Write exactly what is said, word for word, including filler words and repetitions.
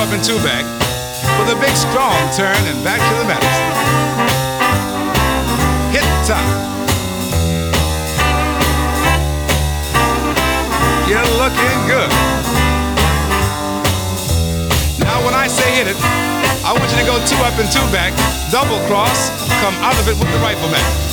up and two back with a big strong turn and back to the medicine. Hit time. You're looking good. Now when I say hit it, I want you to go two up and two back, double cross, come out of it with the rifleman.